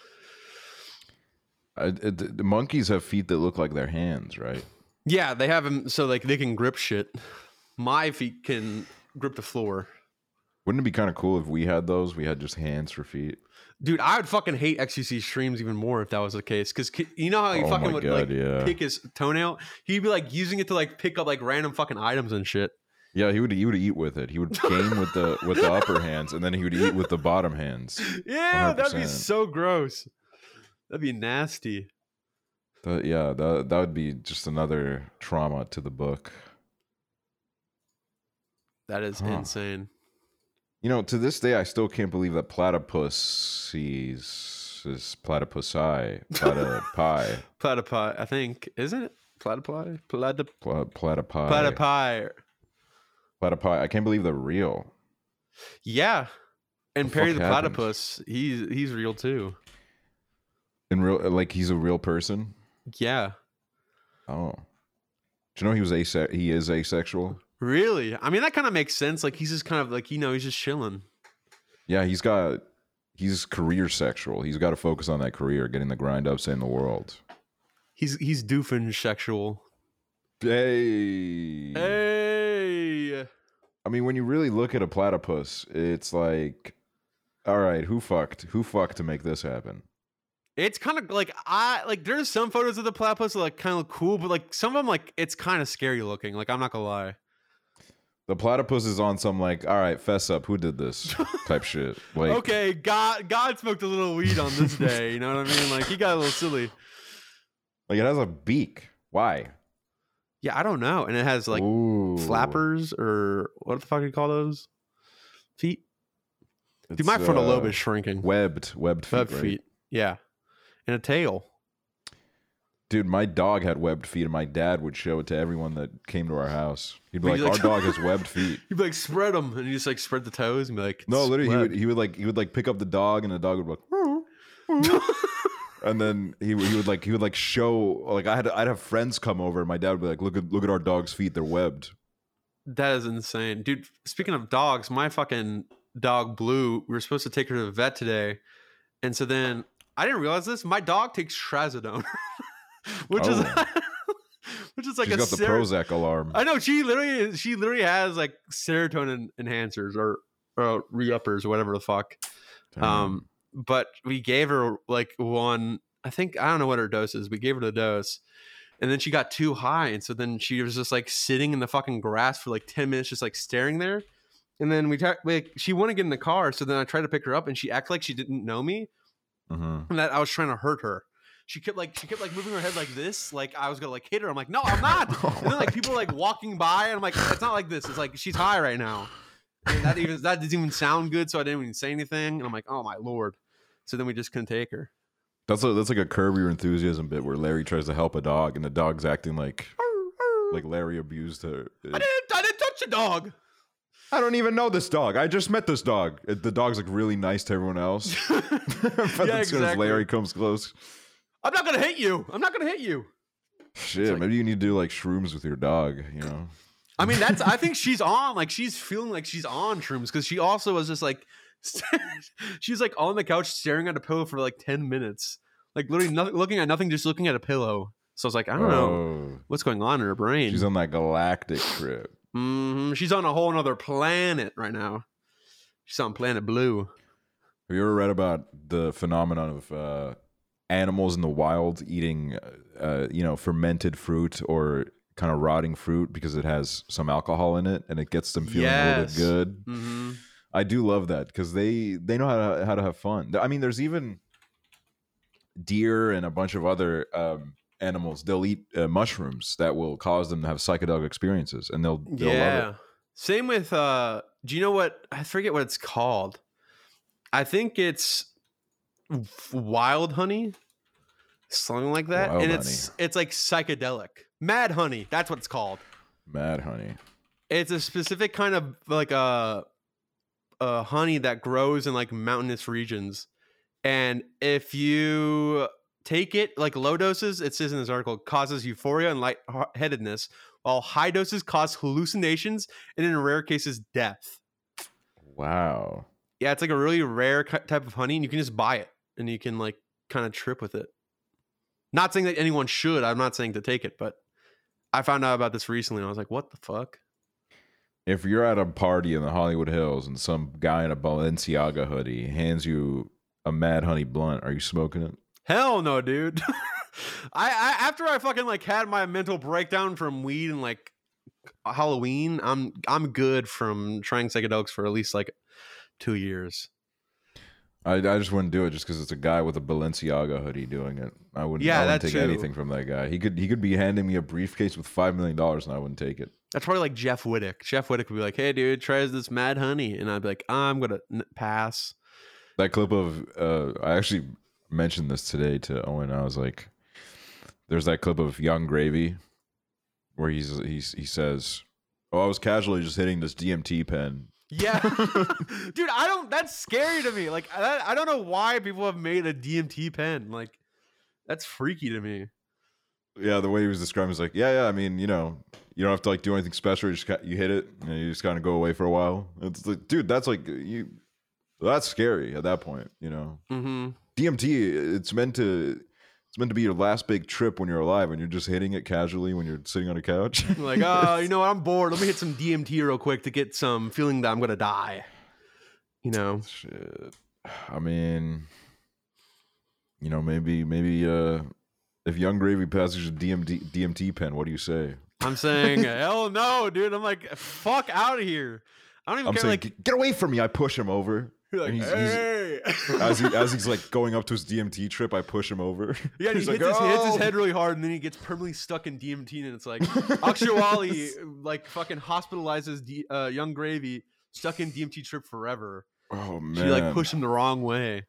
I, it, the monkeys have feet that look like their hands, right? Yeah, they have them so like they can grip shit. My feet can grip the floor. Wouldn't it be kind of cool if we had those? We had just hands for feet. Dude, I would fucking hate X Q C streams even more if that was the case. Because you know how he Oh fucking my would God, like yeah. pick his toenail? He'd be like using it to like pick up like random fucking items and shit. Yeah, he would he would eat with it. He would game with the with the upper hands, and then he would eat with the bottom hands. Yeah, one hundred percent. that'd be so gross. That'd be nasty. That, yeah, that that would be just another trauma to the book. That is Huh. insane. You know, to this day, I still can't believe that platypuses is platypusi, platypi, Platypi, I think, isn't it? Platypi? Platyp- Pla- platypi, Platypi. platypi. I can't believe they're real. Yeah. And The Perry fuck the happened? Platypus, he's he's real too. In real, like he's a real person. Yeah. Oh, do you know he was ase- He is asexual. Really? I mean, that kind of makes sense. Like, he's just kind of like, you know, he's just chilling. Yeah, he's got. He's career sexual. He's got to focus on that career, getting the grind up, saving the world. He's he's doofin sexual. Hey. Hey. I mean, when you really look at a platypus, it's like, all right, who fucked? Who fucked to make this happen? It's kind of like, I like, there's some photos of the platypus that like kind of look cool, but like some of them, like, it's kind of scary looking. Like, I'm not gonna lie. The platypus is on some like, all right, fess up, who did this type shit. Like, Okay, God, God smoked a little weed on this day. You know what I mean? Like, he got a little silly. like it has a beak. Why? Yeah, I don't know. And it has like Ooh. flappers or what the fuck do you call those? Feet. Dude, It's, my frontal lobe uh, is shrinking. Webbed, webbed feet. Web right? feet. Yeah. And a tail. Dude, my dog had webbed feet, and my dad would show it to everyone that came to our house. He'd be But like, he's like- "Our dog has webbed feet." You'd be like, spread them. And you just like spread the toes and be like, No, "It's literally, he would, webbed." he would like he would like pick up the dog, and the dog would be like, and then he would- he would like he would like show like I had I'd have friends come over, and my dad would be like, "Look at look at our dog's feet, they're webbed." That is insane. Dude, speaking of dogs, my fucking dog Blue, we were supposed to take her to the vet today. And so then I didn't realize this. My dog takes trazodone, which is Oh. which is like She's a got the ser- Prozac alarm. I know she literally she literally has like serotonin enhancers or, or re-uppers or whatever the fuck. Damn. Um, but we gave her like one. I think I don't know what her dose is. We gave her the dose, and then she got too high, and so then she was just like sitting in the fucking grass for like ten minutes, just like staring there. And then we tried, like, she wanted to get in the car, so then I tried to pick her up, and she acted like she didn't know me, Mhm. and that I was trying to hurt her. She kept like she kept like moving her head like this, like I was gonna like hit her. I'm like, no, I'm not. And then like people like walking by, and I'm like, it's not like this. It's like she's high right now. And that even that didn't even sound good, so I didn't even say anything. And I'm like, oh my lord. So then we just couldn't take her. That's a, that's like a Curb Your Enthusiasm bit where Larry tries to help a dog, and the dog's acting like like Larry abused her. I didn't I didn't touch a dog. I don't even know this dog. I just met this dog. It- The dog's like really nice to everyone else. But Yeah, as soon as exactly. Larry comes close, I'm not gonna hit you. I'm not gonna hit you. shit, like- maybe you need to do like shrooms with your dog, you know? I mean, that's I think she's on, like she's feeling like she's on shrooms because she also was just like she's like on the couch staring at a pillow for like ten minutes. Like literally nothing, looking at nothing, just looking at a pillow. So I was like, I don't know Oh, what's going on in her brain. she's on that galactic trip. hmm She's on a whole other planet right now. She's on planet Blue. Have you ever read about the phenomenon of uh, animals in the wild eating, uh, you know, fermented fruit or kind of rotting fruit because it has some alcohol in it and it gets them feeling a little bit Yes. good? hmm I do love that because they they know how to how to have fun. I mean, there's even deer and a bunch of other um, animals. They'll eat uh, mushrooms that will cause them to have psychedelic experiences, and they'll they'll love Yeah. it. Same with uh do you know what I forget what it's called. I think it's f- wild honey. Something like that. Wild and it's it's like psychedelic. Mad honey, that's what it's called. Mad honey. It's a specific kind of like a a honey that grows in like mountainous regions. And if you take it like low doses, it says in this article, causes euphoria and lightheadedness, while high doses cause hallucinations and in rare cases death. Wow. Yeah, it's like a really rare type of honey, and you can just buy it, and you can like kind of trip with it. Not saying that anyone should. I'm not saying to take it, but I found out about this recently, and I was like, "What the fuck?" If you're at a party in the Hollywood Hills and some guy in a Balenciaga hoodie hands you a Mad Honey blunt, are you smoking it? Hell no, dude. I, I after I fucking like had my mental breakdown from weed and like Halloween, I'm I'm good from trying psychedelics for at least like two years. I, I just wouldn't do it just because it's a guy with a Balenciaga hoodie doing it. I wouldn't, yeah, I wouldn't that's take true. anything from that guy. He could he could be handing me a briefcase with five million dollars and I wouldn't take it. That's probably like Jeff Wittick. Jeff Wittick would be like, "Hey, dude, try this Mad Honey," and I'd be like, "I'm gonna n- pass." That clip of uh, I actually mentioned this today to Owen. I was like, "There's that clip of Young Gravy where he's he's he says, oh, I was casually just hitting this D M T pen." Yeah, dude, I don't. That's scary to me. Like, I, I don't know why people have made a D M T pen. Like, that's freaky to me. Yeah, the way he was describing is like, yeah, yeah. I mean, you know, you don't have to like do anything special. You just you hit it, and you just kind of go away for a while. It's like, dude, that's like you. That's scary at that point, you know. Mm-hmm. D M T, it's meant to. It's meant to be your last big trip when you're alive, and you're just hitting it casually when you're sitting on a couch. Like, oh, you know what? I'm bored. Let me hit some D M T real quick to get some feeling that I'm gonna die. You know. Shit. I mean, you know, maybe, maybe, uh, if Young Gravy passes a D M T D M T pen, what do you say? I'm saying, hell no, dude. I'm like, fuck out of here. I don't even I'm care. saying, Like, get away from me. I push him over. you're like, And he's- hey. As he as he's like going up to his D M T trip, I push him over. Yeah, and he He's hits, like, his, he hits his "Oh." head really hard, and then he gets permanently stuck in D M T, and it's like Akshay Wally, like fucking hospitalizes D, uh, Young Gravy, stuck in D M T trip forever. Oh man, She like pushed him the wrong way.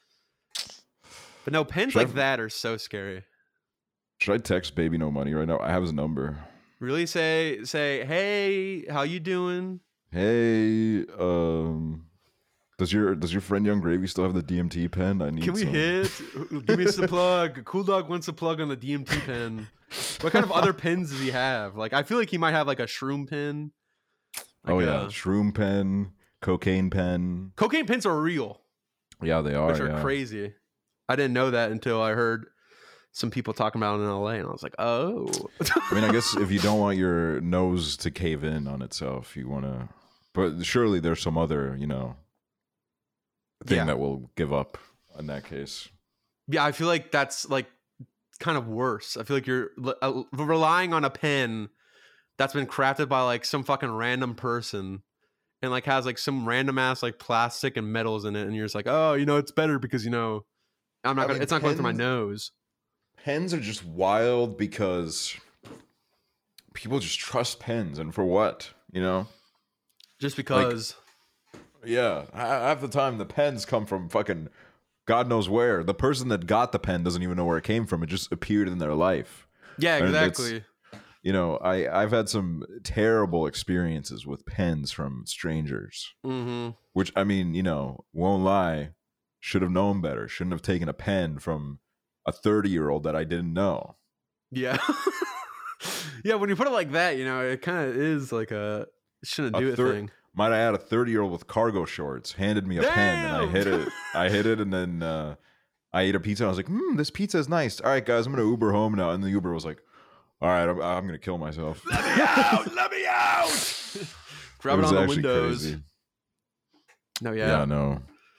But no, pens Should I- like that are so scary. Should I text Baby No Money right now? I have his number. Really say say, hey, how you doing? Hey, um, does your does your friend Young Gravy still have the D M T pen? I need. Can we some. hit? Give me some plug. Cool Dog wants a plug on the D M T pen. What kind of other pens does he have? Like, I feel like he might have like a shroom pen. Like Oh yeah, a- shroom pen, cocaine pen. cocaine pens are real, Yeah, they are. which are yeah. crazy. I didn't know that until I heard some people talking about it in L A, and I was like, oh. I mean, I guess if you don't want your nose to cave in on itself, you want to. But surely there's some other, you know, thing Yeah. that will give up in that case. Yeah, I feel like that's like kind of worse. I feel like you're uh, relying on a pen that's been crafted by like some fucking random person and like has like some random ass like plastic and metals in it, and you're just like, oh, you know, it's better because, you know, I'm not I gonna, mean, it's not going through my pens- nose. Pens are just wild because people just trust pens, and for what, you know? Just because. Yeah, ha- half the time the pens come from fucking God knows where. The person that got the pen doesn't even know where it came from. It just appeared in their life. Yeah, And it's- exactly. You know, I I've had some terrible experiences with pens from strangers. Mm-hmm. Which, I mean, you know, won't lie, should have known better. Shouldn't have taken a pen from a thirty year old that I didn't know. Yeah. Yeah, when you put it like that, you know, it kind of is like a shouldn't A do it thir- thing. Might I add, a thirty year old with cargo shorts handed me a pen and I Damn! hit it. I hit it and then uh, I ate a pizza and I was like, hmm, this pizza is nice. All right, guys, I'm going to Uber home now. And the Uber was like, all right, I'm, I'm going to kill myself. Let me out! Let me out! Grab it, was on the actually windows. crazy. No, Yeah, yeah. no.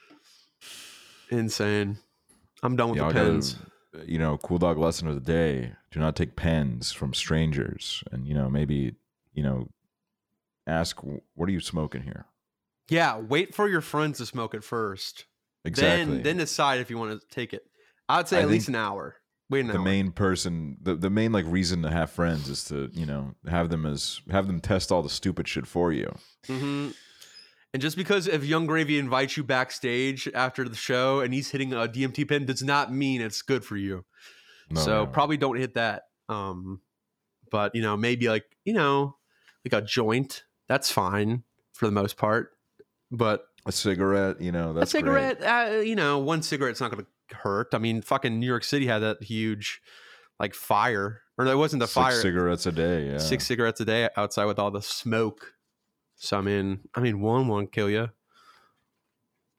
Insane. I'm done with Yeah, the I gotta- pens. you know, cool dog lesson of the day: do not take pens from strangers, and you know, maybe you know, ask, what are you smoking here? Yeah, wait for your friends to smoke it first. Exactly. Then then decide if you want to take it. I'd say I at least think an hour. Wait an the hour. main person, the, the main like reason to have friends is to, you know, have them as have them test all the stupid shit for you. Mm-hmm. And just because if Young Gravy invites you backstage after the show and he's hitting a D M T pen does not mean it's good for you. No, so no. probably don't hit that. Um, but you know, maybe like, you know, like a joint, that's fine for the most part. But a cigarette, you know, that's a cigarette, uh, you know, one cigarette's not going to hurt. I mean, fucking New York City had that huge like fire, or it wasn't the Six fire. cigarettes a day. Yeah, Six cigarettes a day outside with all the smoke. So I mean, I mean, one won't kill you.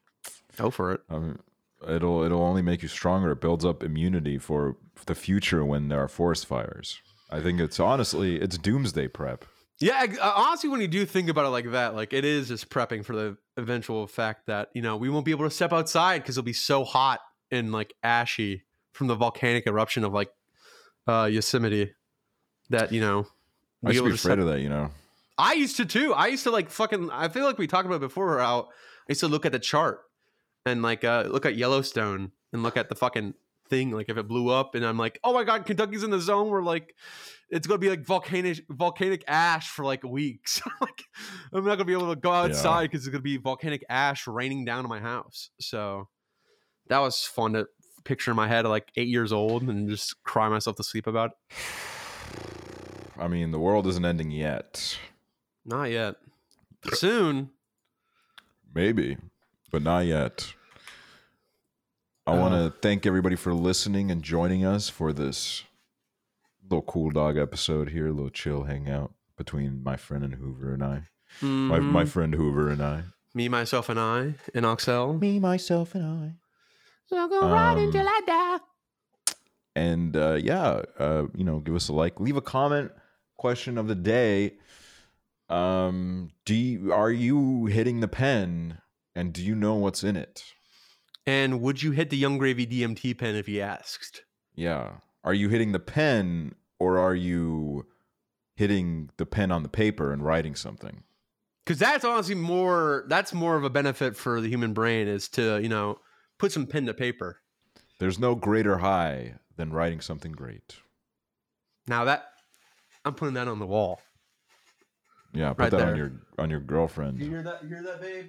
Go for it. I mean, it'll it'll only make you stronger. It builds up immunity for the future when there are forest fires. I think it's honestly it's doomsday prep. Yeah, ex- uh, honestly, when you do think about it like that, like it is just prepping for the eventual fact that, you know, we won't be able to step outside because it'll be so hot and like ashy from the volcanic eruption of like uh, Yosemite that, you know, I used to be afraid step- of that, you know. I used to too. I used to like fucking, I feel like we talked about it before how I used to look at the chart and like uh, look at Yellowstone and look at the fucking thing, like if it blew up and I'm like, oh my God, Kentucky's in the zone where like it's gonna be like volcanic volcanic ash for like weeks. Like I'm not gonna be able to go outside because yeah. it's gonna be volcanic ash raining down on my house. So that was fun to picture in my head at like eight years old and just cry myself to sleep about it. I mean, the world isn't ending yet. Not yet. Soon. Maybe, but not yet. I uh, want to thank everybody for listening and joining us for this little cool dog episode here, a little chill hangout between my friend and Hoover and I. Mm-hmm. My my friend Hoover and I. Me, myself, and I. And Oxel. Me, myself, and I. So I'll go um, right until I die. And uh, yeah, uh, you know, give us a like. Leave a comment. Question of the day. Um, do you, are you hitting the pen and do you know what's in it? And would you hit the Young Gravy D M T pen if he asked? Yeah. Are you hitting the pen or are you hitting the pen on the paper and writing something? Because that's honestly more, that's more of a benefit for the human brain is to, you know, put some pen to paper. There's no greater high than writing something great. Now that, I'm putting that on the wall. Yeah, put right that there. on your on your girlfriend. You hear that? You hear that, babe?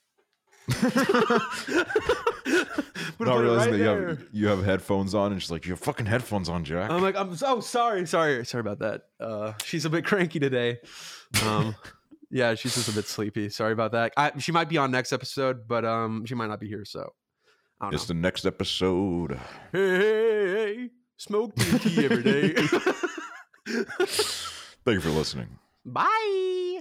Not realizing right that you have, you have headphones on, and she's like, "You have fucking headphones on, Jack." I'm like, "I'm so sorry, sorry, sorry about that." Uh, she's a bit cranky today. Um, yeah, she's just a bit sleepy. Sorry about that. I, she might be on next episode, but um, she might not be here. So, I don't it's know. the next episode. Hey, hey, hey! Smoke tea every day. Thank you for listening. Bye.